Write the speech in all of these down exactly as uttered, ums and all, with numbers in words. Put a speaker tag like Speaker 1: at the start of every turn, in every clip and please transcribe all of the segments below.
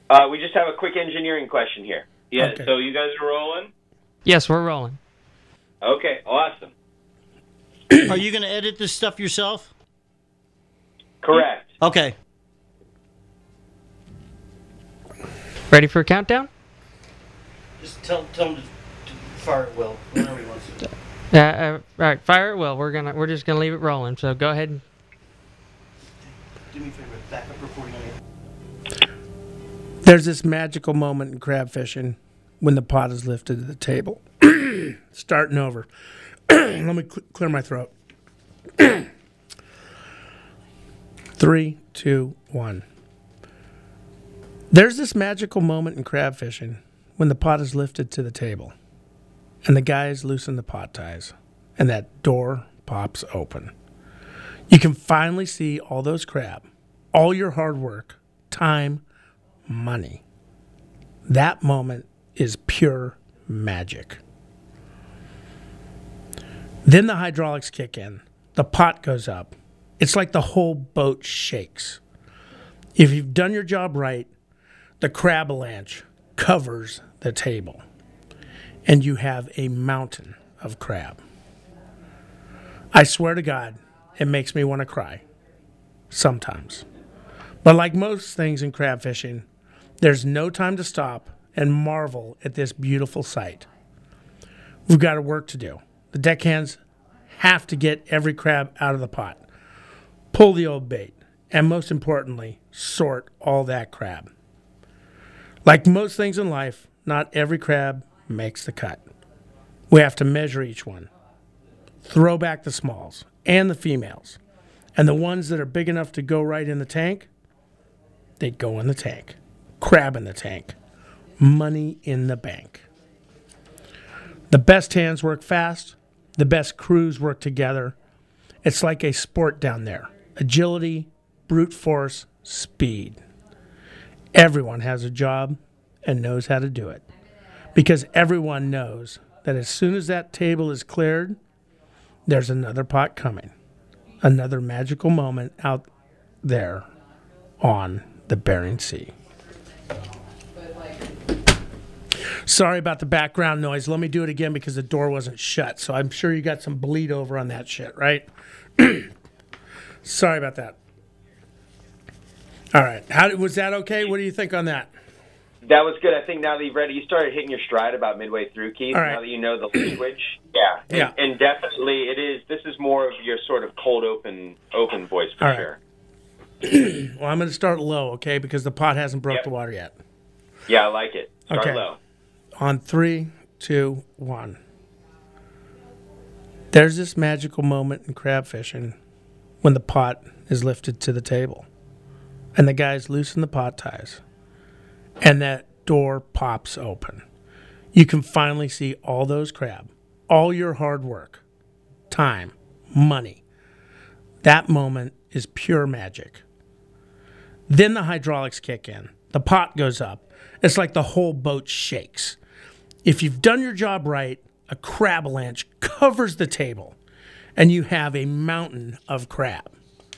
Speaker 1: Uh, we just have a quick engineering question here. Yeah,
Speaker 2: Okay.
Speaker 1: so you guys are rolling?
Speaker 3: Yes, we're rolling.
Speaker 1: Okay, awesome.
Speaker 4: Are you going to edit this stuff yourself?
Speaker 1: Correct.
Speaker 4: Okay.
Speaker 3: Ready for a countdown?
Speaker 4: Just tell, tell him to, to fire it well, whenever he wants to.
Speaker 3: Uh, uh, all right, fire it. Well, we're gonna we're just gonna leave it rolling. So go ahead. And...
Speaker 4: Do me a favor, back up recording on your...
Speaker 2: There's this magical moment in crab fishing when the pot is lifted to the table. Starting over. Let me cl- clear my throat. Three, two, one. There's this magical moment in crab fishing when the pot is lifted to the table and the guys loosen the pot ties and that door pops open. You can finally see all those crab, all your hard work, time, money. That moment is pure magic. Then the hydraulics kick in. The pot goes up. It's like the whole boat shakes. If you've done your job right, the crab-avalanche covers the table, and you have a mountain of crab. I swear to God, it makes me want to cry. Sometimes. But like most things in crab fishing, there's no time to stop and marvel at this beautiful sight. We've got work to do. The deckhands have to get every crab out of the pot, pull the old bait, and most importantly, sort all that crab. Like most things in life, not every crab makes the cut. We have to measure each one, throw back the smalls and the females, and the ones that are big enough to go right in the tank, they go in the tank. Crab in the tank. Money in the bank. The best hands work fast. The best crews work together. It's like a sport down there. Agility, brute force, speed. Everyone has a job and knows how to do it. Because everyone knows that as soon as that table is cleared, there's another pot coming. Another magical moment out there on the Bering Sea. Sorry about the background noise. Let me do it again because the door wasn't shut. So I'm sure you got some bleed over on that shit, right? Sorry about that. All right. How was that okay? What do you think on that?
Speaker 1: That was good. I think now that you've read it, you started hitting your stride about midway through, Keith.
Speaker 2: All right.
Speaker 1: Now that you know the language. Yeah. And,
Speaker 2: Yeah.
Speaker 1: and definitely it is, this is more of your sort of cold open open voice for
Speaker 2: All right.
Speaker 1: sure.
Speaker 2: Well, I'm going to start low, okay? Because the pot hasn't broke
Speaker 1: Yep.
Speaker 2: the water yet.
Speaker 1: Yeah, I like it. Start
Speaker 2: Okay.
Speaker 1: low.
Speaker 2: On three, two, one. There's this magical moment in crab fishing when the pot is lifted to the table and the guys loosen the pot ties and that door pops open. You can finally see all those crab, all your hard work, time, money. That moment is pure magic. Then the hydraulics kick in. The pot goes up. It's like the whole boat shakes. If you've done your job right, a crab-avalanche covers the table, and you have a mountain of crab.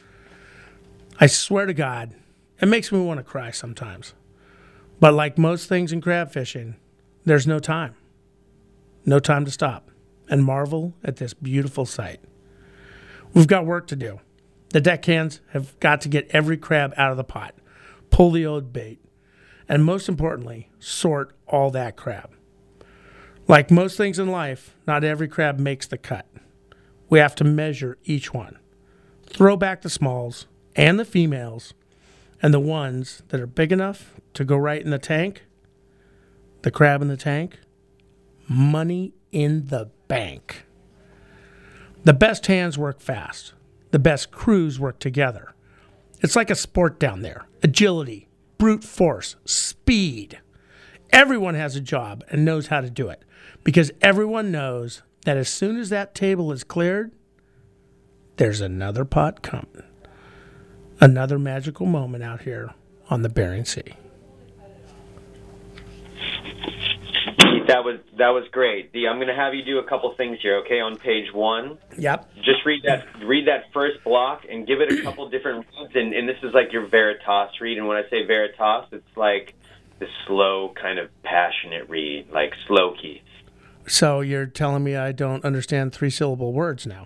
Speaker 2: I swear to God, it makes me want to cry sometimes. But like most things in crab fishing, there's no time. No time to stop and marvel at this beautiful sight. We've got work to do. The deckhands have got to get every crab out of the pot, pull the old bait, and most importantly, sort all that crab. Like most things in life, not every crab makes the cut. We have to measure each one, throw back the smalls and the females, and the ones that are big enough to go right in the tank, the crab in the tank, money in the bank. The best hands work fast. The best crews work together. It's like a sport down there. Agility, brute force, speed. Everyone has a job and knows how to do it because everyone knows that as soon as that table is cleared, there's another pot coming. Another magical moment out here on the Bering Sea.
Speaker 1: Keith, that was that was great. The, I'm going to have you do a couple things here, okay? On page one,
Speaker 2: Yep.
Speaker 1: just read that read that first block and give it a couple different reads. And, and this is like your Veritas read. And when I say Veritas, it's like the slow, kind of passionate read, like slow Keith.
Speaker 2: So you're telling me I don't understand three syllable words now?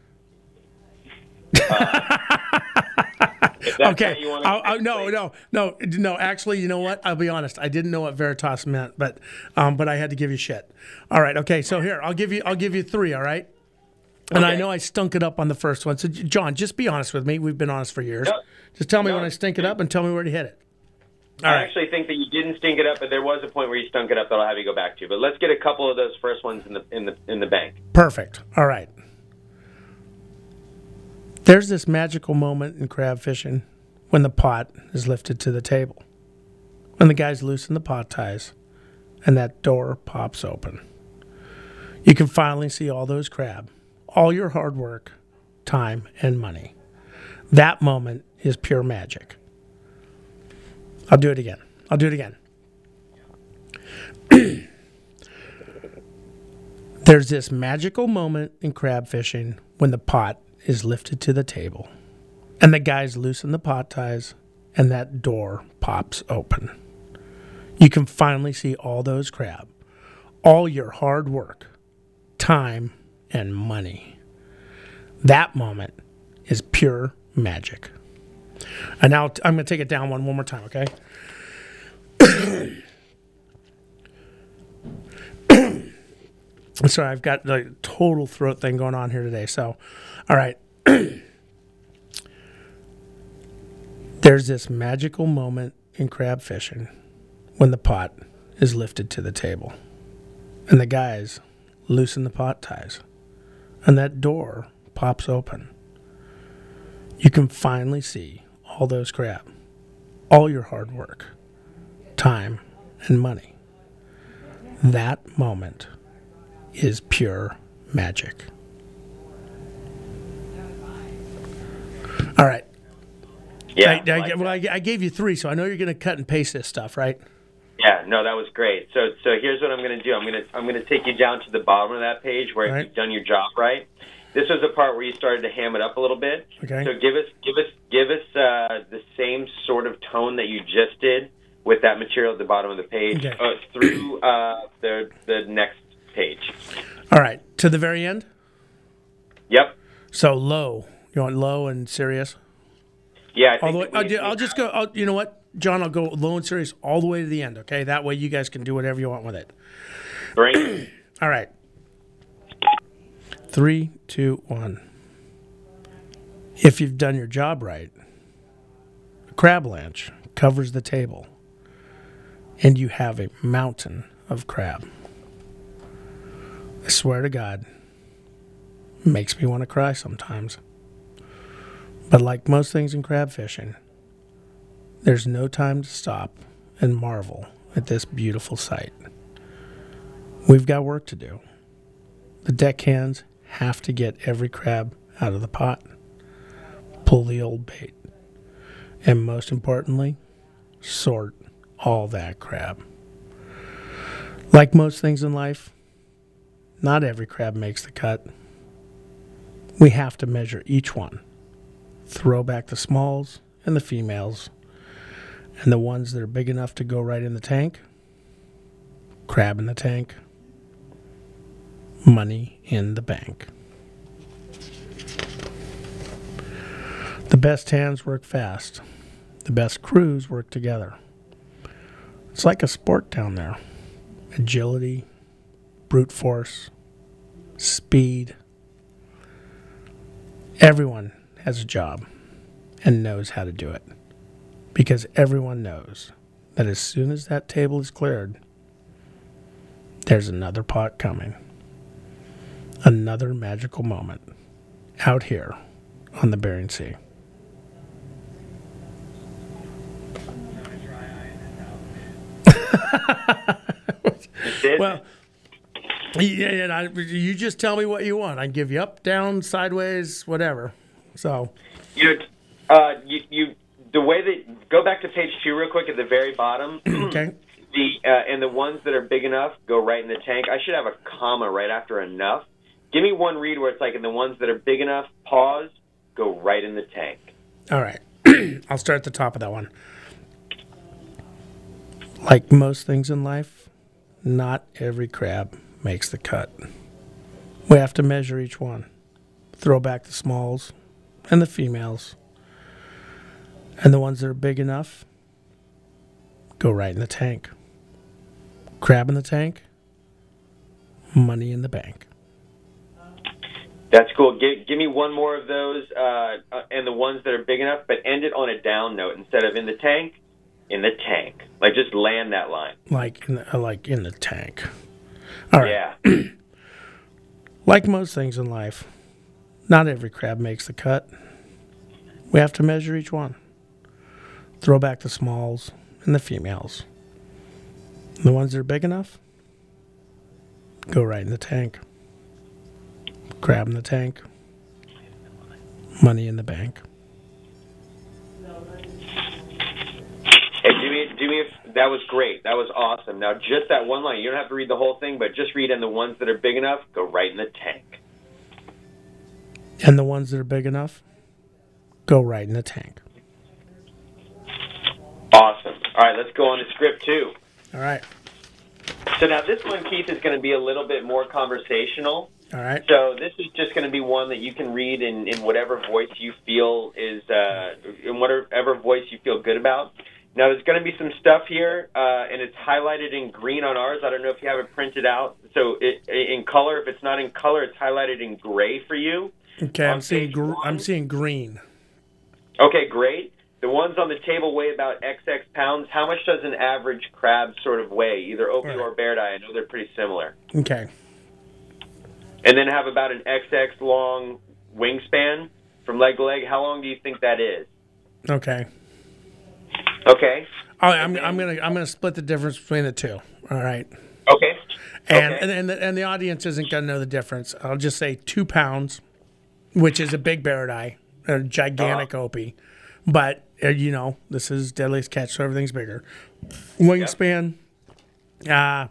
Speaker 1: Uh,
Speaker 2: okay. I'll, I'll, no, no, no, no. Actually, you know what? I'll be honest. I didn't know what Veritas meant, but um, but I had to give you shit. All right. Okay. So here, I'll give you I'll give you three. All right. And okay. I know I stunk it up on the first one. So John, just be honest with me. We've been honest for years. No, just tell me no, when I stink it up and tell me where to hit it. All
Speaker 1: I
Speaker 2: right.
Speaker 1: actually think that you didn't stink it up, but there was a point where you stunk it up that I'll have you go back to. But let's get a couple of those first ones in the in the in the bank.
Speaker 2: Perfect. All right. There's this magical moment in crab fishing when the pot is lifted to the table, when the guys loosen the pot ties, and that door pops open. You can finally see all those crab, all your hard work, time, and money. That moment is pure magic. I'll do it again. I'll do it again. There's this magical moment in crab fishing when the pot is lifted to the table, and the guys loosen the pot ties, and that door pops open. You can finally see all those crab, all your hard work, time, and money. That moment is pure magic. And now I'm going to take it down one, one more time, okay? Sorry, I've got the total throat thing going on here today. So, all right. There's this magical moment in crab fishing when the pot is lifted to the table, and the guys loosen the pot ties, and that door pops open. You can finally see all those crab, all your hard work, time, and money. That moment is pure magic. All right.
Speaker 1: Yeah.
Speaker 2: I, I, like well, I, I gave you three, so I know you're going to cut and paste this stuff, right?
Speaker 1: Yeah. No, that was great. So, so here's what I'm going to do. I'm going to I'm going to take you down to the bottom of that page where right. you've done your job right. This was the part where you started to ham it up a little bit.
Speaker 2: Okay.
Speaker 1: So give us give us give us uh, the same sort of tone that you just did with that material at the bottom of the page okay. uh, through uh, the the next page.
Speaker 2: All right, to the very end.
Speaker 1: Yep.
Speaker 2: So low. You want low and serious?
Speaker 1: Yeah. I think
Speaker 2: all the way. I'll, do, I'll just go. I'll, you know what, John? I'll go low and serious all the way to the end. Okay, that way you guys can do whatever you want with it.
Speaker 1: Great.
Speaker 2: All right. Three, two, one. If you've done your job right, a crab lanch covers the table, and you have a mountain of crab. I swear to God, it makes me want to cry sometimes. But like most things in crab fishing, there's no time to stop and marvel at this beautiful sight. We've got work to do. The deckhands have to get every crab out of the pot, pull the old bait, and most importantly, sort all that crab. Like most things in life, not every crab makes the cut. We have to measure each one, throw back the smalls and the females, and the ones that are big enough to go right in the tank, crab in the tank, money in the bank. The best hands work fast. The best crews work together. It's like a sport down there. Agility, brute force, speed. Everyone has a job and knows how to do it. Because everyone knows that as soon as that table is cleared, there's another pot coming. Another magical moment out here on the Bering Sea. Well, yeah, yeah, I, you just tell me what you want. I can give you up, down, sideways, whatever. So,
Speaker 1: you, uh, you, you, the way that go back to page two real quick at the very bottom.
Speaker 2: Okay.
Speaker 1: The uh, and the ones that are big enough go right in the tank. I should have a comma right after enough. Give me one read where it's like, and the ones that are big enough, pause, go right in the tank.
Speaker 2: All right. I'll start at the top of that one. Like most things in life, not every crab makes the cut. We have to measure each one. Throw back the smalls and the females. And the ones that are big enough, go right in the tank. Crab in the tank, money in the bank.
Speaker 1: That's cool. Give, give me one more of those, uh, uh, and the ones that are big enough, but end it on a down note instead of in the tank, in the tank. Like, just land that line.
Speaker 2: Like in the, uh, like in the tank. All right.
Speaker 1: Yeah.
Speaker 2: Like most things in life, not every crab makes the cut. We have to measure each one. Throw back the smalls and the females. The ones that are big enough, go right in the tank. Crab in the tank, money in the bank.
Speaker 1: Hey, Jimmy, Jimmy, that was great. That was awesome. Now, just that one line. You don't have to read the whole thing, but just read in the ones that are big enough, go right in the tank.
Speaker 2: And the ones that are big enough, go right in the tank.
Speaker 1: Awesome. All right, let's go on to script two.
Speaker 2: All right.
Speaker 1: So now this one, Keith, is going to be a little bit more conversational.
Speaker 2: All right.
Speaker 1: So this is just going to be one that you can read in, in whatever voice you feel is, uh, in whatever voice you feel good about. Now, there's going to be some stuff here, uh, and it's highlighted in green on ours. I don't know if you have it printed out. So it, in color, if it's not in color, it's highlighted in gray for you.
Speaker 2: Okay, I'm seeing gr- I'm seeing green.
Speaker 1: Okay, great. The ones on the table weigh about X X pounds. How much does an average crab sort of weigh, either Opie
Speaker 2: right.
Speaker 1: or Bairdi? I know they're pretty similar.
Speaker 2: Okay.
Speaker 1: And then have about an X X long wingspan from leg to leg. How long do you think that is?
Speaker 2: Okay.
Speaker 1: Okay.
Speaker 2: All right, I'm I'm gonna I'm gonna split the difference between the two. All right.
Speaker 1: Okay.
Speaker 2: And
Speaker 1: okay.
Speaker 2: and and the, and the audience isn't gonna know the difference. I'll just say two pounds, which is a big Bairdi, a gigantic uh-huh. Opie, but uh, you know this is Deadliest Catch, so everything's bigger. Wingspan, yep. uh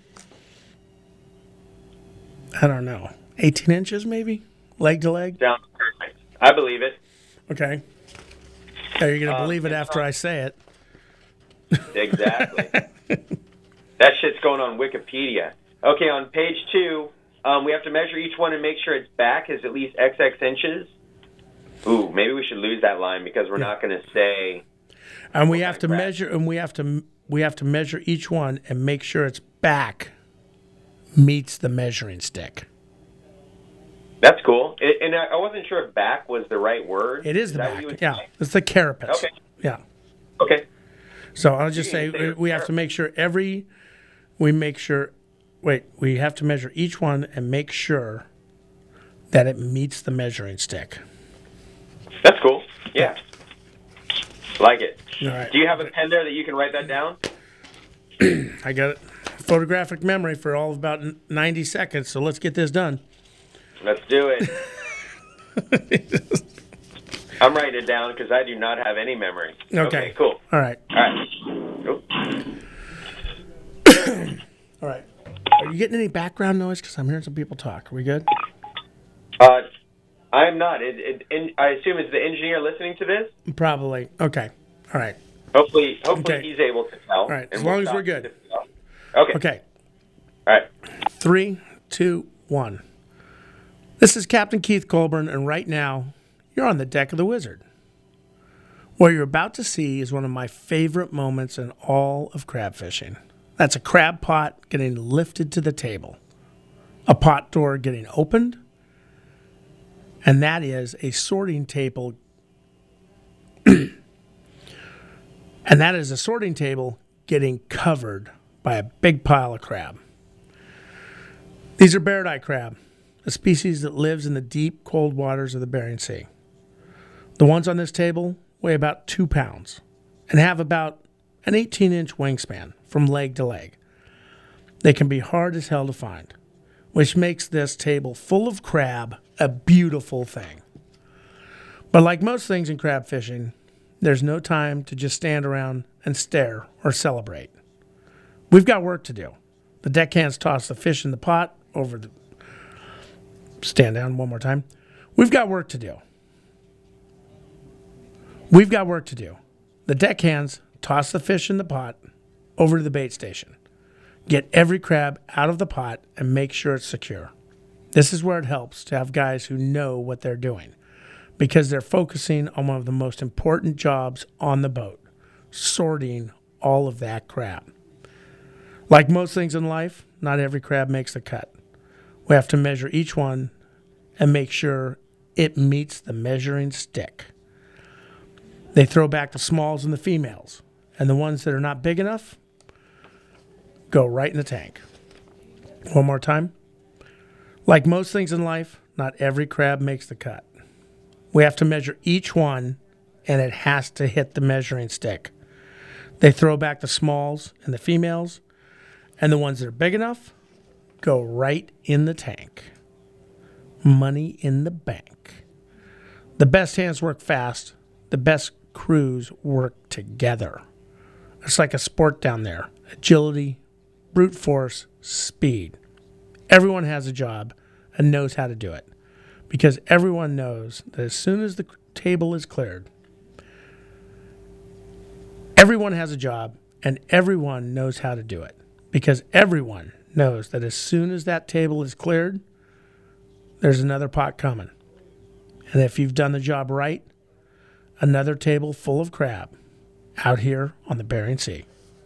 Speaker 2: I don't know, eighteen inches maybe, leg to leg.
Speaker 1: Sounds perfect. I believe it.
Speaker 2: Okay. Are you gonna
Speaker 1: um,
Speaker 2: believe it after I say it?
Speaker 1: Exactly. That shit's going on Wikipedia. Okay, on page two, um, we have to measure each one and make sure its back is at least X X inches. Ooh, maybe we should lose that line because we're yeah. not going to say.
Speaker 2: And we have to crap. measure, and we have to we have to measure each one and make sure its back meets the measuring stick.
Speaker 1: That's cool. It, and I wasn't sure if back was the right word.
Speaker 2: It is, is the back. Yeah, say? It's the carapace.
Speaker 1: Okay.
Speaker 2: Yeah.
Speaker 1: Okay.
Speaker 2: So I'll just say, say we have to make sure every, we make sure, wait, we have to measure each one and make sure that it meets the measuring stick.
Speaker 1: That's cool. Yeah. Like it.
Speaker 2: All right.
Speaker 1: Do you have a pen there that you can write that down?
Speaker 2: I got it. Photographic memory for all of about ninety seconds, so let's get this done.
Speaker 1: Let's do it. I'm writing it down because I do not have any memory.
Speaker 2: Okay.
Speaker 1: Okay, cool.
Speaker 2: All right.
Speaker 1: All right. Cool.
Speaker 2: All right. Are you getting any background noise? Because I'm hearing some people talk. Are we good?
Speaker 1: Uh, I am not. It, it, in, I assume is the engineer listening to this?
Speaker 2: Probably. Okay. All right.
Speaker 1: Hopefully, hopefully
Speaker 2: okay.
Speaker 1: he's able to tell.
Speaker 2: All right. As long we'll as we're good.
Speaker 1: Okay.
Speaker 2: Okay.
Speaker 1: All right.
Speaker 2: Three, two, one. This is Captain Keith Colburn, and right now, you're on the deck of the Wizard. What you're about to see is one of my favorite moments in all of crab fishing. That's a crab pot getting lifted to the table, a pot door getting opened, and that is a sorting table. And that is a sorting table getting covered by a big pile of crab. These are Bairdi crab, a species that lives in the deep, cold waters of the Bering Sea. The ones on this table weigh about two pounds and have about an eighteen-inch wingspan from leg to leg. They can be hard as hell to find, which makes this table full of crab a beautiful thing. But like most things in crab fishing, there's no time to just stand around and stare or celebrate. We've got work to do. The deckhands toss the fish in the pot over the... Stand down one more time. We've got work to do. We've got work to do. The deckhands toss the fish in the pot over to the bait station. Get every crab out of the pot and make sure it's secure. This is where it helps to have guys who know what they're doing, because they're focusing on one of the most important jobs on the boat, sorting all of that crab. Like most things in life, not every crab makes the cut. We have to measure each one and make sure it meets the measuring stick. They throw back the smalls and the females, and the ones that are not big enough go right in the tank. One more time. Like most things in life, not every crab makes the cut. We have to measure each one, and it has to hit the measuring stick. They throw back the smalls and the females, and the ones that are big enough go right in the tank. Money in the bank. The best hands work fast. The best crews work together. It's like a sport down there. Agility, brute force, speed. Everyone has a job and knows how to do it, because everyone knows that as soon as the table is cleared, everyone has a job and everyone knows how to do it, because everyone knows that as soon as that table is cleared, there's another pot coming. And if you've done the job right, another table full of crab out here on the Bering Sea.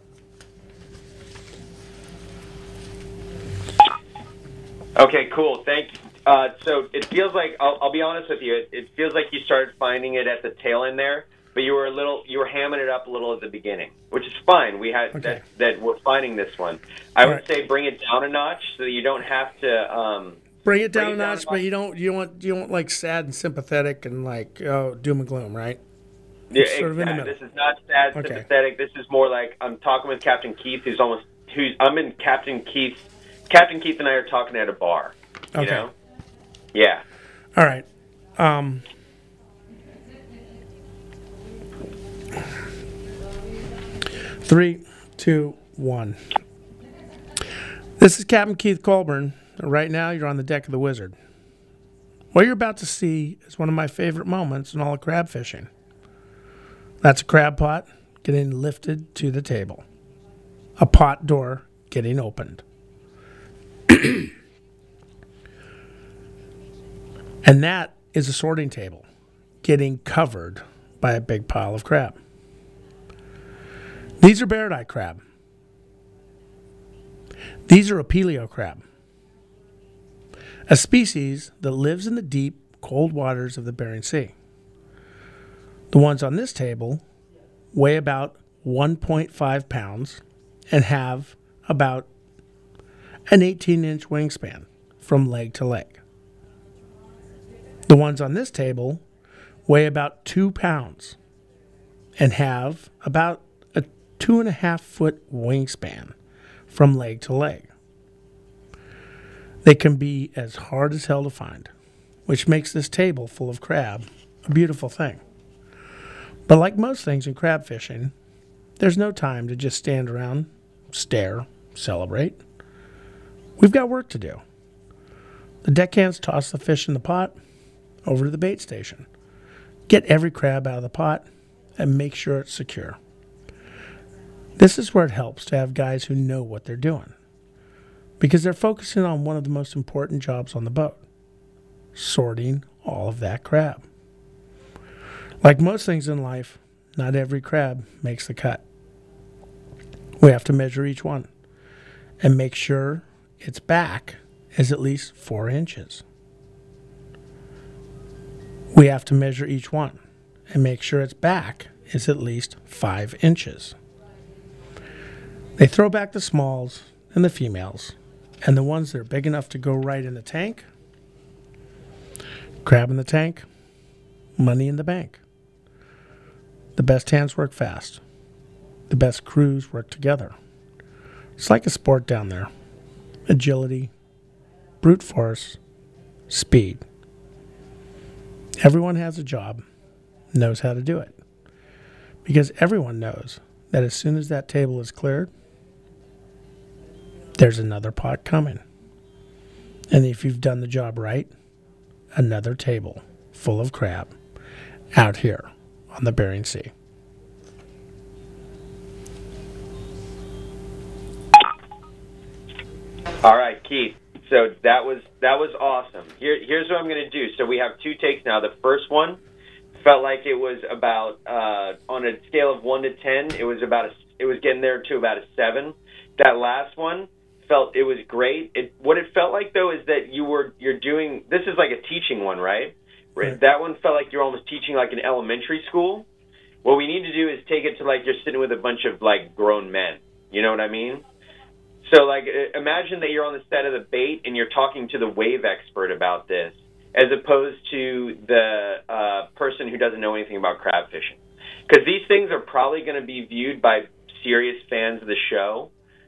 Speaker 1: Okay, cool. Thank you. Uh, so it feels like, I'll, I'll be honest with you, it, it feels like you started finding it at the tail end there, but you were a little, you were hamming it up a little at the beginning, which is fine. We had
Speaker 2: okay.
Speaker 1: that, that we're finding this one. I
Speaker 2: All
Speaker 1: would
Speaker 2: right.
Speaker 1: say bring it down a notch so that you don't have to, um,
Speaker 2: Bring it down
Speaker 1: Bring
Speaker 2: a
Speaker 1: it down
Speaker 2: notch,
Speaker 1: a
Speaker 2: but
Speaker 1: notch.
Speaker 2: you don't you want you don't like sad and sympathetic and like oh doom and gloom, right?
Speaker 1: yeah,
Speaker 2: It's sort of in the
Speaker 1: exactly.
Speaker 2: middle.
Speaker 1: This is not sad,
Speaker 2: Okay.
Speaker 1: sympathetic. This is more like I'm talking with Captain Keith, who's almost, who's, I'm in Captain Keith, Captain Keith and I are talking at a bar, you
Speaker 2: Okay.
Speaker 1: know? Yeah.
Speaker 2: All right. Um, three, two, one. This is Captain Keith Colburn. Right now, you're on the deck of the Wizard. What you're about to see is one of my favorite moments in all of crab fishing. That's a crab pot getting lifted to the table. A pot door getting opened. And that is a sorting table getting covered by a big pile of crab. These are barred-eye crab. These are Apelio crab, a species that lives in the deep, cold waters of the Bering Sea. The ones on this table weigh about one point five pounds and have about an eighteen-inch wingspan from leg to leg. The ones on this table weigh about two pounds and have about a two and a half foot wingspan from leg to leg. They can be as hard as hell to find, which makes this table full of crab a beautiful thing. But like most things in crab fishing, there's no time to just stand around, stare, celebrate. We've got work to do. The deckhands toss the fish in the pot over to the bait station. Get every crab out of the pot and make sure it's secure. This is where it helps to have guys who know what they're doing, because they're focusing on one of the most important jobs on the boat, sorting all of that crab. Like most things in life, not every crab makes the cut. We have to measure each one and make sure its back is at least four inches. We have to measure each one and make sure its back is at least five inches. They throw back the smalls and the females, and the ones that are big enough to go right in the tank, crab in the tank, money in the bank. The best hands work fast. The best crews work together. It's like a sport down there. Agility, brute force, speed. Everyone has a job, knows how to do it, because everyone knows that as soon as that table is cleared, there's another pot coming. And if you've done the job right, another table full of crab out here on the Bering Sea.
Speaker 1: All right, Keith. So that was that was awesome. Here, here's what I'm going to do. So we have two takes now. The first one felt like it was about uh, on a scale of one to ten. It was about a, it was getting there to about a seven. That last one felt it was great. It, what it felt like though is that you were you're doing this is like a teaching one, right?
Speaker 2: Right.
Speaker 1: That one felt like you're almost teaching like an elementary school. What we need to do is take it to like you're sitting with a bunch of like grown men. You know what I mean? So, like, imagine that you're on the set of The Bait and you're talking to the wave expert about this, as opposed to the uh, person who doesn't know anything about crab fishing. Because these things are probably going to be viewed by serious fans of the show.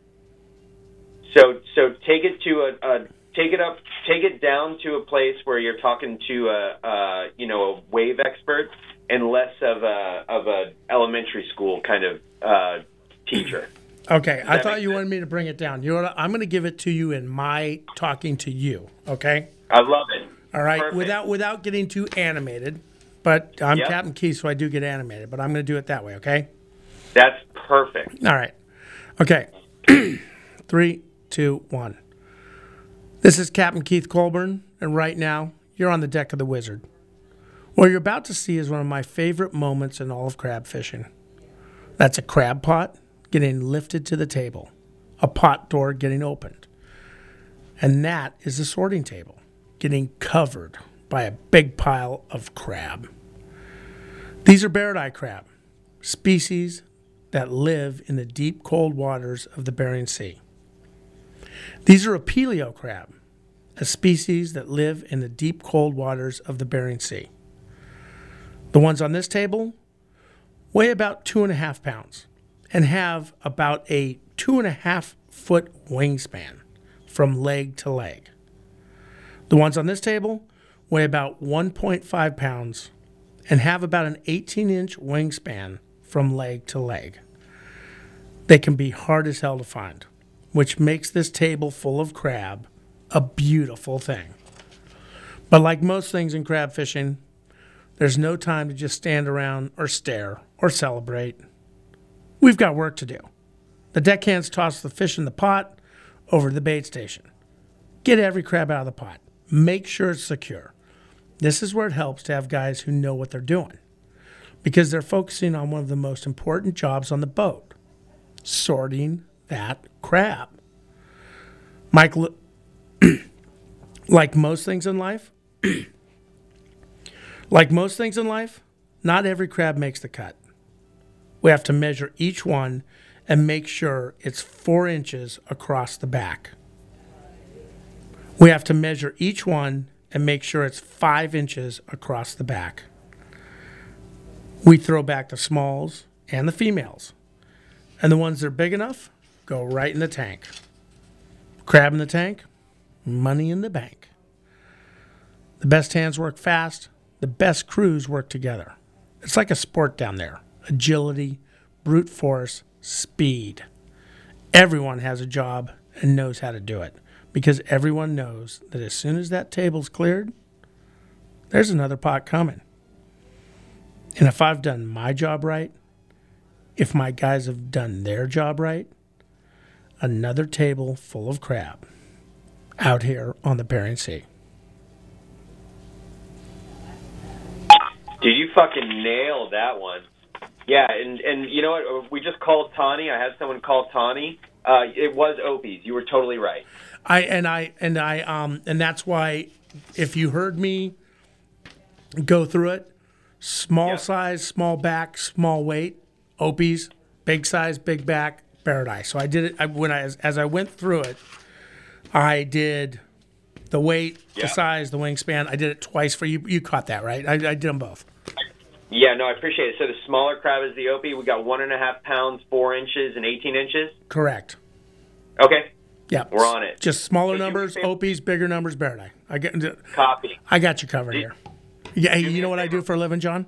Speaker 1: So, so take it to a, a take it up, take it down to a place where you're talking to a, a you know a wave expert and less of a of a elementary school kind of uh, teacher.
Speaker 2: Okay, I
Speaker 1: that
Speaker 2: thought
Speaker 1: make
Speaker 2: you
Speaker 1: sense?
Speaker 2: wanted me to bring it down. You know what? I'm going to give it to you in my talking to you, okay?
Speaker 1: I love it.
Speaker 2: All right,
Speaker 1: Perfect.
Speaker 2: without without getting too animated, but I'm
Speaker 1: Yep.
Speaker 2: Captain Keith, so I do get animated, but I'm going to do it that way, okay?
Speaker 1: That's perfect.
Speaker 2: All right. Okay. Three, two, one. This is Captain Keith Colburn, and right now, you're on the deck of the Wizard. What you're about to see is one of my favorite moments in all of crab fishing. That's a crab pot getting lifted to the table, a pot door getting opened, and that is the sorting table getting covered by a big pile of crab. These are barred-eye crab, species that live in the deep, cold waters of the Bering Sea. These are Apelio crab, a species that live in the deep, cold waters of the Bering Sea. The ones on this table weigh about two and a half pounds and have about a two and a half foot wingspan from leg to leg. The ones on this table weigh about one point five pounds and have about an eighteen inch wingspan from leg to leg. They can be hard as hell to find, which makes this table full of crab a beautiful thing. But like most things in crab fishing, there's no time to just stand around or stare or celebrate. We've got work to do. The deckhands toss the fish in the pot over to the bait station. Get every crab out of the pot. Make sure it's secure. This is where it helps to have guys who know what they're doing, because they're focusing on one of the most important jobs on the boat, sorting that crab. Mike, like most things in life, like most things in life, not every crab makes the cut. We have to measure each one and make sure it's four inches across the back. We have to measure each one and make sure it's five inches across the back. We throw back the smalls and the females, and the ones that are big enough go right in the tank. Crab in the tank, money in the bank. The best hands work fast. The best crews work together. It's like a sport down there. Agility, brute force, speed. Everyone has a job and knows how to do it, because everyone knows that as soon as that table's cleared, there's another pot coming. And if I've done my job right, if my guys have done their job right, another table full of crab out here on the Bering Sea.
Speaker 1: Dude, you fucking nailed that one. Yeah, and, and you know what? We just called Tawny. I had someone call Tawny. Uh, it was Opie's. You were totally right.
Speaker 2: I and I and I um and that's why if you heard me go through it, small
Speaker 1: Yeah.
Speaker 2: size, small back, small weight, Opie's, big size, big back, Paradise. So I did it I, when I as, as I went through it, I did the weight,
Speaker 1: Yeah.
Speaker 2: the size, the wingspan. I did it twice for you. You caught that, right? I, I did them both.
Speaker 1: Yeah, no, I appreciate it. So the smaller crab is the Opie. We got one and a half pounds, four inches, and eighteen inches.
Speaker 2: Correct.
Speaker 1: Okay,
Speaker 2: Yeah,
Speaker 1: we're on it.
Speaker 2: Just smaller
Speaker 1: So you
Speaker 2: numbers,
Speaker 1: would say-
Speaker 2: Opie's, bigger numbers, Paradise. I get.
Speaker 1: Copy.
Speaker 2: I got you covered here. Yeah, hey,
Speaker 1: do me
Speaker 2: you know
Speaker 1: a
Speaker 2: what I
Speaker 1: favor.
Speaker 2: do for a living, John?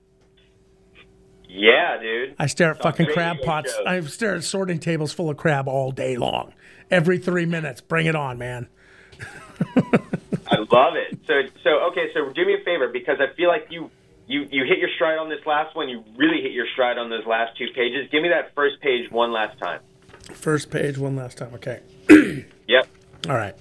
Speaker 1: Yeah, dude.
Speaker 2: I stare at fucking
Speaker 1: radio
Speaker 2: crab pots.
Speaker 1: shows.
Speaker 2: I stare at sorting tables full of crab all day long. Every three minutes. Bring it on, man.
Speaker 1: I love it. So, so okay. So do me a favor, because I feel like you, you, you hit your stride on this last one. You really hit your stride on those last two pages. Give me that first page one last time.
Speaker 2: First page, one last time. Okay.
Speaker 1: Yep.
Speaker 2: All right.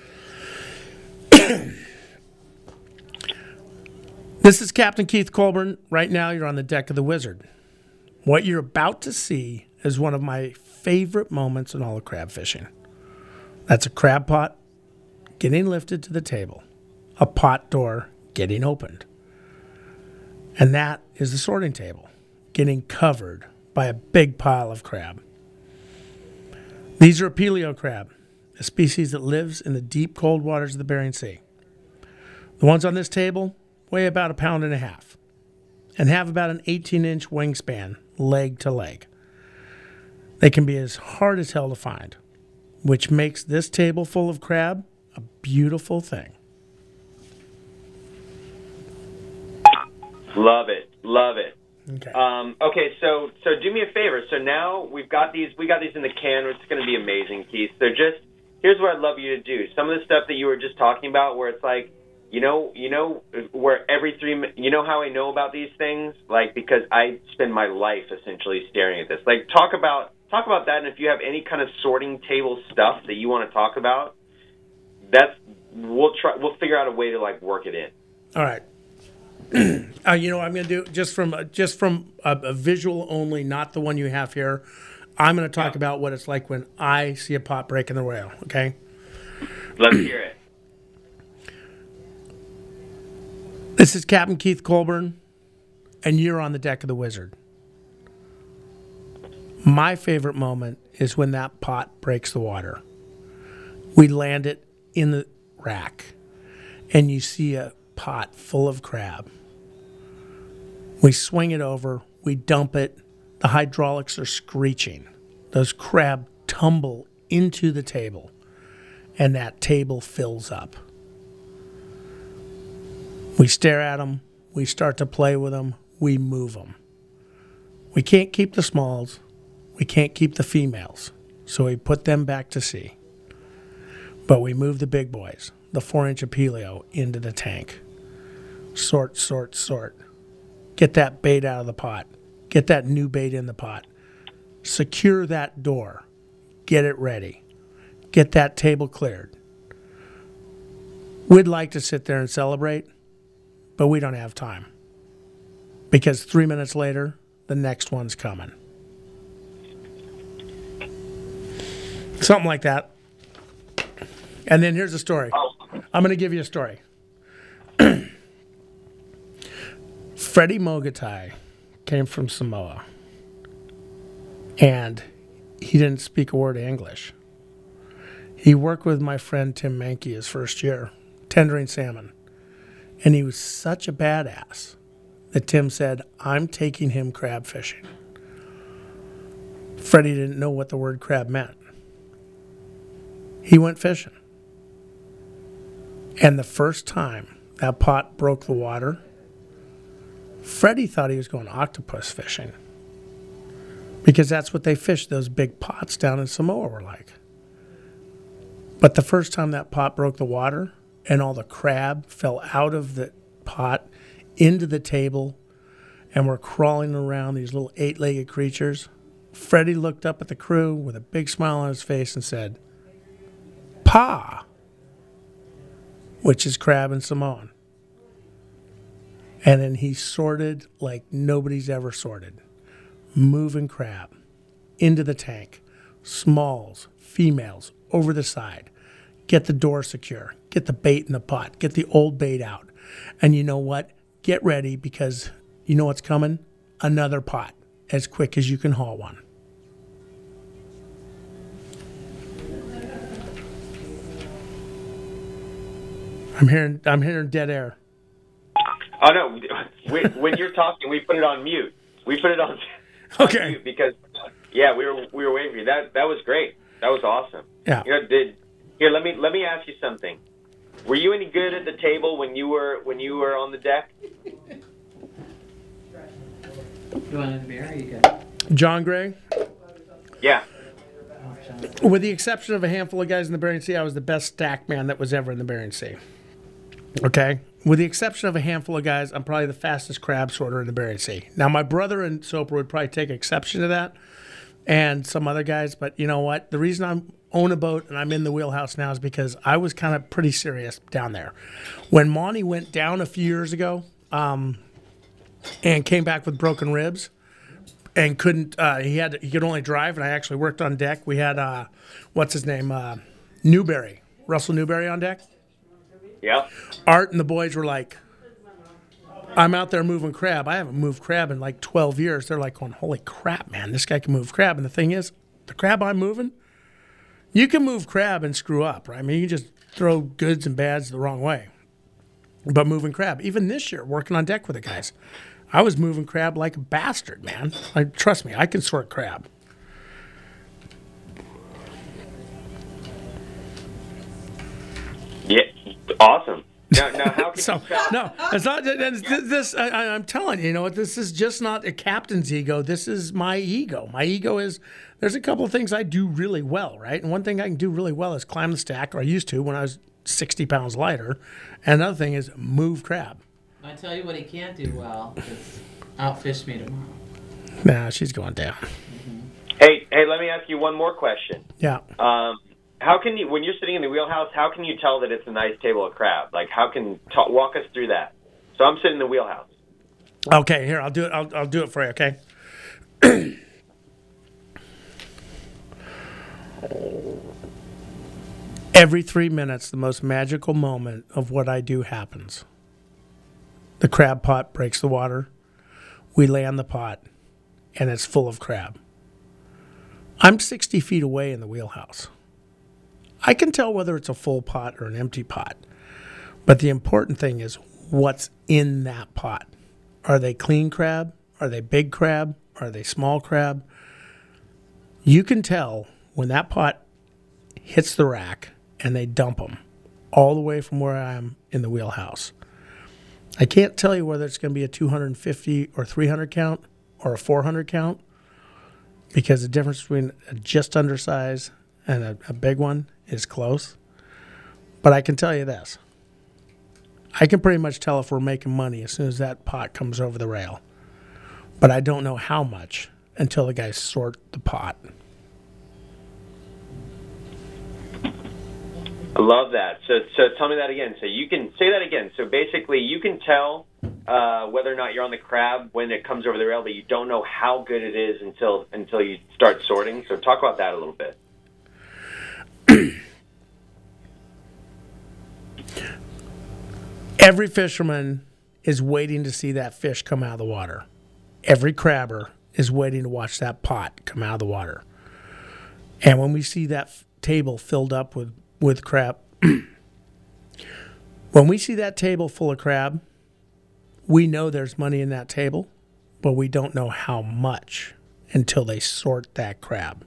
Speaker 2: This is Captain Keith Colburn. Right now, you're on the deck of the Wizard. What you're about to see is one of my favorite moments in all of crab fishing. That's a crab pot getting lifted to the table, a pot door getting opened. And that is the sorting table getting covered by a big pile of crab. These are Apelio crab, a species that lives in the deep, cold waters of the Bering Sea. The ones on this table weigh about a pound and a half and have about an eighteen-inch wingspan, leg to leg. They can be as hard as hell to find, which makes this table full of crab a beautiful thing.
Speaker 1: Love it. Love it.
Speaker 2: Okay.
Speaker 1: Um, okay, so so do me a favor. So now we've got these we got these in the can. It's going to be amazing, Keith. So just here's what I'd love you to do. Some of the stuff that you were just talking about, where it's like, you know, you know, where every three, you know how I know about these things, like because I spend my life essentially staring at this. Like talk about talk about that, and if you have any kind of sorting table stuff that you want to talk about, that's we'll try. We'll figure out a way to like work it in.
Speaker 2: All right. uh, you know what I'm going to do? Just from just from a, a visual only, not the one you have here, I'm going to talk yeah. about what it's like when I see a pot breaking the rail, okay?
Speaker 1: Let's hear it.
Speaker 2: This is Captain Keith Colburn, and you're on the deck of the Wizard. My favorite moment is when that pot breaks the water. We land it in the rack, and you see a pot full of crab. We swing it over, we dump it, the hydraulics are screeching. Those crab tumble into the table, and that table fills up. We stare at them, we start to play with them, we move them. We can't keep the smalls, we can't keep the females, so we put them back to sea. But we move the big boys, the four-inch Apelio, into the tank. Sort, sort, sort. Get that bait out of the pot. Get that new bait in the pot. Secure that door. Get it ready. Get that table cleared. We'd like to sit there and celebrate, but we don't have time. Because three minutes later, the next one's coming. Something like that. And then here's a story. I'm going to give you a story. Freddie Mogatai came from Samoa, and he didn't speak a word of English. He worked with my friend Tim Mankey his first year, tendering salmon, and he was such a badass that Tim said, I'm taking him crab fishing. Freddie didn't know what the word crab meant. He went fishing. And the first time that pot broke the water, Freddie thought he was going octopus fishing. Because that's what they fish, those big pots down in Samoa were like. But the first time that pot broke the water and all the crab fell out of the pot into the table and were crawling around, these little eight-legged creatures, Freddie looked up at the crew with a big smile on his face and said, Pa, which is crab in Samoan. And then he sorted like nobody's ever sorted. Moving crab into the tank, smalls, females, over the side. Get the door secure. Get the bait in the pot. Get the old bait out. And you know what? Get ready, because you know what's coming? Another pot, as quick as you can haul one. I'm hearing I'm hearing dead air.
Speaker 1: Oh no! We, when you're talking, we put it on mute. We put it on, on
Speaker 2: okay.
Speaker 1: mute because yeah, we were we were waiting for you. That that was great. That was awesome.
Speaker 2: Yeah.
Speaker 1: You know, did here? Let me let me ask you something. Were you any good at the table when you were when you were on the deck?
Speaker 3: You want a beer? Or you good?
Speaker 2: John Gray.
Speaker 1: Yeah.
Speaker 2: With the exception of a handful of guys in the Bering Sea, I was the best stack man that was ever in the Bering Sea. Okay? With the exception of a handful of guys, I'm probably the fastest crab sorter in the Bering Sea. Now, my brother and Soper would probably take exception to that, and some other guys. But you know what? The reason I own a boat and I'm in the wheelhouse now is because I was kind of pretty serious down there. When Monty went down a few years ago um, and came back with broken ribs and couldn't, uh, he had he could only drive, and I actually worked on deck. We had, uh, what's his name, uh, Newberry, Russell Newberry on deck.
Speaker 1: Yeah.
Speaker 2: Art and the boys were like, I'm out there moving crab. I haven't moved crab in like twelve years. They're like going, holy crap, man, this guy can move crab. And the thing is, the crab I'm moving, you can move crab and screw up, right? I mean, you just throw goods and bads the wrong way. But moving crab, even this year, working on deck with the guys, I was moving crab like a bastard, man. Like, trust me, I can sort crab.
Speaker 1: Yeah, awesome. Now, now how can
Speaker 2: So
Speaker 1: you tell?
Speaker 2: no, it's not. It's, this I, I- I'm telling you, you know what? This is just not a captain's ego. This is my ego. My ego is there's a couple of things I do really well, right? And one thing I can do really well is climb the stack, or I used to when I was sixty pounds lighter. And another thing is move crab.
Speaker 5: I tell you what he can't do well is outfish me tomorrow.
Speaker 2: Nah, she's going down.
Speaker 1: Hey, hey, let me ask you one more question.
Speaker 2: Yeah.
Speaker 1: Um, how can you, when you're sitting in the wheelhouse, how can you tell that it's a nice table of crab? Like, how can ta- walk us through that? So I'm sitting in the wheelhouse.
Speaker 2: Okay, here I'll do it. I'll I'll do it for you. Okay. Every three minutes, the most magical moment of what I do happens. The crab pot breaks the water. We land the pot, and it's full of crab. I'm sixty feet away in the wheelhouse. I can tell whether it's a full pot or an empty pot. But the important thing is what's in that pot. Are they clean crab? Are they big crab? Are they small crab? You can tell when that pot hits the rack and they dump them all the way from where I am in the wheelhouse. I can't tell you whether it's going to be a two hundred fifty or three hundred count or a four hundred count, because the difference between a just undersize and a, a big one is close. But I can tell you this. I can pretty much tell if we're making money as soon as that pot comes over the rail. But I don't know how much until the guys sort the pot.
Speaker 1: I love that. So, so tell me that again. So you can say that again. So basically, you can tell uh, whether or not you're on the crab when it comes over the rail, but you don't know how good it is until until you start sorting. So talk about that a little bit.
Speaker 2: Every fisherman is waiting to see that fish come out of the water. Every crabber is waiting to watch that pot come out of the water. And when we see that f- table filled up with, with crab, when we see that table full of crab, we know there's money in that table, but we don't know how much until they sort that crab.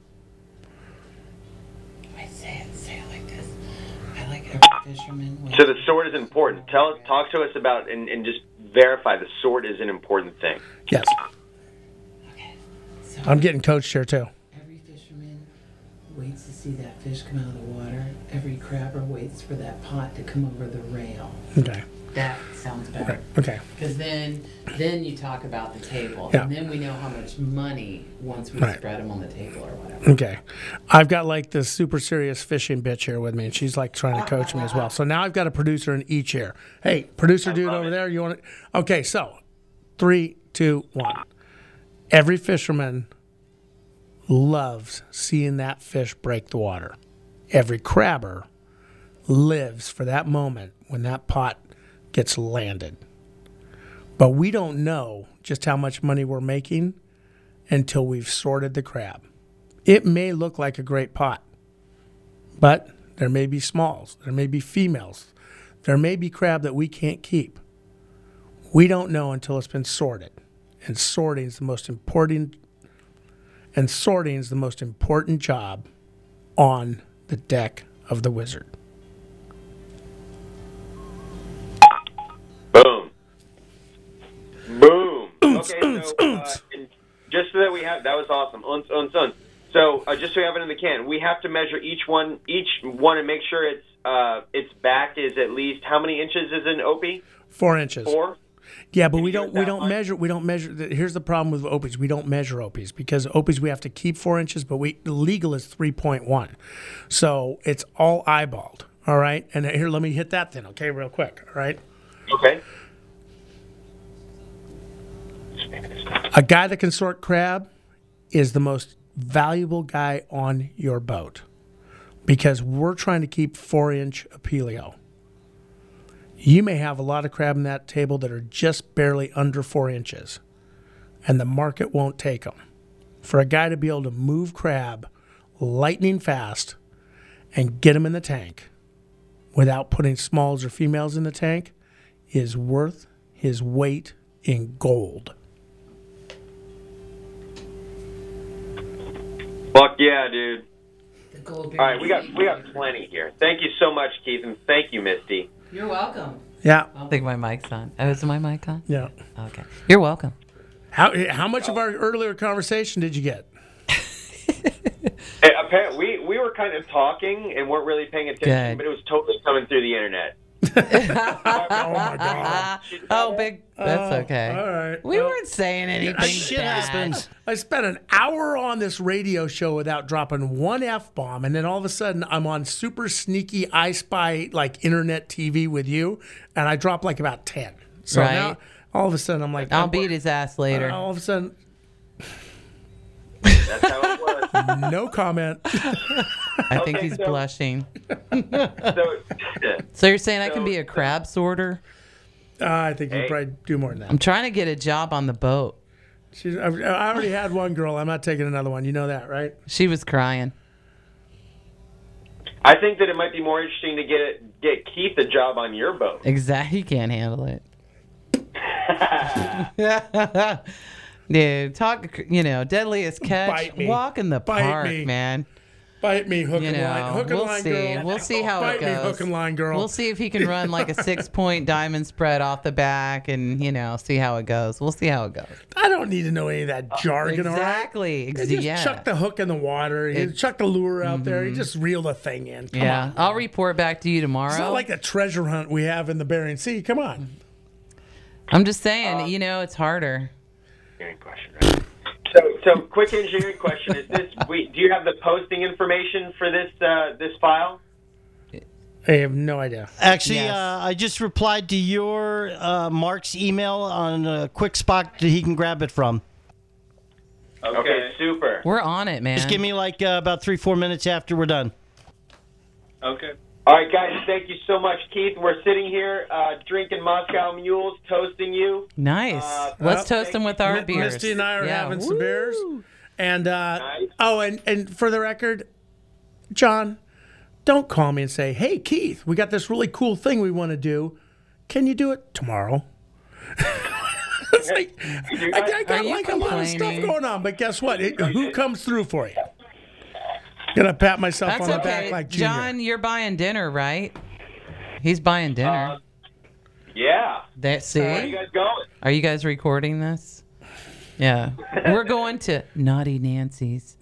Speaker 5: I say it, say it like this. I like every fisherman.
Speaker 1: So the sort is important. Tell, talk to us about and, and just verify the sort is an important thing.
Speaker 2: Yes.
Speaker 5: Okay. So
Speaker 2: I'm getting coached here too.
Speaker 5: every fisherman waits to see that fish come out of the water. Every crabber waits for that pot to come over the rail.
Speaker 2: Okay.
Speaker 5: That sounds better.
Speaker 2: Right. Okay.
Speaker 5: Because then, then you talk about the table,
Speaker 2: Yeah.
Speaker 5: and then we know how much money once we
Speaker 2: Right.
Speaker 5: spread them on the table or whatever.
Speaker 2: Okay. I've got like this super serious fishing bitch here with me, and she's like trying to coach me as well. So now I've got a producer in each ear. Hey, producer dude over there, you want to? Okay, so three, two, one. Every fisherman loves seeing that fish break the water. Every crabber lives for that moment when that pot gets landed. But we don't know just how much money we're making until we've sorted the crab. It may look like a great pot, but there may be smalls, there may be females, there may be crab that we can't keep. We don't know until it's been sorted. And sorting is the most important and sorting is the most important job on the deck of the Wizard.
Speaker 1: Boom. Boom. Okay, so uh, and just so that we have, that was awesome. Uns, uns, uns. So uh, just so we have it in the can, we have to measure each one, each one, and make sure it's uh, its back is at least how many inches is an Opie?
Speaker 2: Four inches.
Speaker 1: Four.
Speaker 2: Yeah, but we
Speaker 1: you do
Speaker 2: don't
Speaker 1: it
Speaker 2: we
Speaker 1: that
Speaker 2: don't
Speaker 1: much-
Speaker 2: measure we don't measure. the- Here's the problem with Opies: we don't measure Opies because Opies we have to keep four inches, but we legal is three point one, so it's all eyeballed. All right, and here let me hit that then, okay, real quick. All right,
Speaker 1: Okay.
Speaker 2: a guy that can sort crab is the most valuable guy on your boat because we're trying to keep four inch apelio. You may have a lot of crab in that table that are just barely under four inches, and the market won't take them. For a guy to be able to move crab lightning fast and get them in the tank without putting smalls or females in the tank is worth his weight in gold.
Speaker 1: Fuck yeah, dude.
Speaker 5: The gold
Speaker 1: All right, we got we got plenty here. Thank you so much, Keith, and thank you, Misty.
Speaker 5: You're welcome.
Speaker 2: Yeah,
Speaker 6: I think my mic's on. Oh, is my mic on?
Speaker 2: yeah.
Speaker 6: Okay. You're welcome.
Speaker 2: How how much of our earlier conversation did you get?
Speaker 1: Hey, apparently, we we were kind of talking and weren't really paying attention,
Speaker 6: Good.
Speaker 1: but it was totally coming through the internet.
Speaker 2: Oh my god!
Speaker 6: Oh, big. That's
Speaker 2: Oh,
Speaker 6: okay.
Speaker 2: All right.
Speaker 6: We
Speaker 2: Well,
Speaker 6: weren't saying anything
Speaker 2: shit
Speaker 6: bad.
Speaker 2: happens. I spent an hour on this radio show without dropping one F bomb, and then all of a sudden I'm on super sneaky I Spy like internet T V with you, and I drop like about ten. So
Speaker 6: Right.
Speaker 2: now all of a sudden I'm like,
Speaker 6: I'll
Speaker 2: I'm-
Speaker 6: beat his ass later.
Speaker 2: All of a sudden,
Speaker 1: That's how it was.
Speaker 2: no comment.
Speaker 6: I think
Speaker 1: Okay,
Speaker 6: he's
Speaker 1: so-
Speaker 6: blushing.
Speaker 1: So,
Speaker 6: So you're saying I can
Speaker 1: So-
Speaker 6: be a crab sorter?
Speaker 2: Uh, I think you
Speaker 1: Hey.
Speaker 2: probably do more than that.
Speaker 6: I'm trying to get a job on the boat.
Speaker 2: She's, I I already had one girl. I'm not taking another one. You know that, right?
Speaker 6: She was crying.
Speaker 1: I think that it might be more interesting to get get Keith a job on your boat.
Speaker 6: Exactly. He can't handle it. Dude, talk, you know, deadliest catch.
Speaker 2: Bite me.
Speaker 6: Walk in the
Speaker 2: Bite
Speaker 6: park,
Speaker 2: me.
Speaker 6: man.
Speaker 2: Bite me, hook
Speaker 6: You
Speaker 2: and line.
Speaker 6: know,
Speaker 2: Hook and
Speaker 6: we'll
Speaker 2: line,
Speaker 6: see.
Speaker 2: girl.
Speaker 6: We'll see how
Speaker 2: Bite
Speaker 6: it
Speaker 2: me,
Speaker 6: goes.
Speaker 2: hook and line, girl.
Speaker 6: We'll see if he can run like a six-point diamond spread off the back, and you know, see how it goes. We'll see how it goes.
Speaker 2: I don't need to know any of that jargon, all right?
Speaker 6: Exactly. Ex-
Speaker 2: You just
Speaker 6: yeah.
Speaker 2: chuck the hook in the water. You
Speaker 6: It-
Speaker 2: chuck the lure out there. You just reel the thing in. Come
Speaker 6: yeah.
Speaker 2: on.
Speaker 6: I'll report back to you tomorrow.
Speaker 2: It's not like the treasure hunt we have in the Bering Sea. Come on.
Speaker 6: I'm just saying, you know, it's harder.
Speaker 1: Engineering question, right? So, so quick engineering question: Is this? We, do you have the posting information for this uh, this file?
Speaker 2: I have no idea.
Speaker 7: Actually,
Speaker 6: Yes.
Speaker 7: uh, I just replied to your uh, Mark's email on a quick spot that he can grab it from.
Speaker 1: Okay, super.
Speaker 6: We're on it, man.
Speaker 7: Just give me like uh, about three, four minutes after we're done.
Speaker 1: Okay. All right, guys. Thank you so much, Keith. We're sitting here uh, drinking Moscow Mules, toasting you.
Speaker 6: Nice.
Speaker 1: Uh,
Speaker 6: Let's
Speaker 2: well,
Speaker 6: toast them with our
Speaker 2: Mi-
Speaker 6: beers.
Speaker 2: Misty and I are
Speaker 6: Yeah.
Speaker 2: having some beers. And, uh,
Speaker 1: Nice.
Speaker 2: oh, and, and for the record, John, don't call me and say, hey, Keith, we got this really cool thing we want to do. Can you do it tomorrow? It's like,
Speaker 1: You
Speaker 2: I,
Speaker 1: guys-
Speaker 2: I got
Speaker 6: Are you
Speaker 2: like a lot of stuff
Speaker 6: complaining?
Speaker 2: going on, but guess what? It, who comes through for you? Gonna pat myself
Speaker 6: That's
Speaker 2: on the
Speaker 6: okay.
Speaker 2: back like Junior.
Speaker 6: John, you're buying dinner, right? He's buying dinner.
Speaker 1: Uh, yeah.
Speaker 6: that, see?
Speaker 1: Where are you guys going?
Speaker 6: Are you guys recording this? Yeah. We're going to Naughty Nancy's.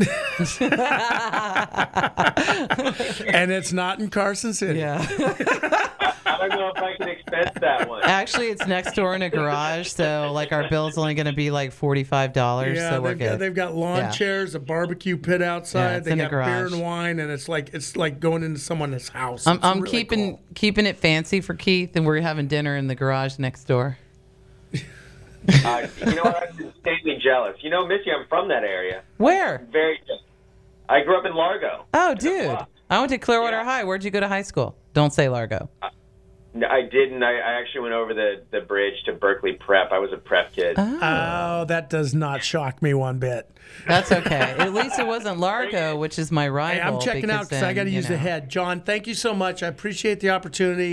Speaker 2: And it's not in Carson City.
Speaker 6: Yeah.
Speaker 1: I don't know if I can expense that one.
Speaker 6: Actually, it's next door in a garage, so like our bill's only going to be like forty-five dollars,
Speaker 2: Yeah,
Speaker 6: so we're
Speaker 2: they've got,
Speaker 6: good.
Speaker 2: they've got lawn
Speaker 6: Yeah.
Speaker 2: chairs, a barbecue pit
Speaker 6: Yeah,
Speaker 2: outside.
Speaker 6: it's
Speaker 2: they
Speaker 6: in a
Speaker 2: got beer
Speaker 6: garage.
Speaker 2: and wine, and it's like it's like going into someone's house.
Speaker 6: I'm,
Speaker 2: It's
Speaker 6: I'm
Speaker 2: really
Speaker 6: keeping
Speaker 2: cool.
Speaker 6: keeping it fancy for Keith, and we're having dinner in the garage next door.
Speaker 1: Uh, you know what? I'm insanely jealous. You know, Missy, I'm from that area.
Speaker 6: Where?
Speaker 1: Very. I grew up in Largo.
Speaker 6: Oh, dude.
Speaker 1: block.
Speaker 6: I went to Clearwater
Speaker 1: Yeah.
Speaker 6: High. Where'd you go to high school? Don't say Largo.
Speaker 1: No, I didn't. I, I actually went over the, the bridge to Berkeley Prep. I was a prep kid.
Speaker 2: Oh, that does not shock me one bit.
Speaker 6: That's okay. At least it wasn't Largo, which is my rival.
Speaker 2: Hey, I'm checking out because I
Speaker 6: then,
Speaker 2: got to
Speaker 6: you
Speaker 2: use the
Speaker 6: know.
Speaker 2: head. John, thank you so much. I appreciate the opportunity.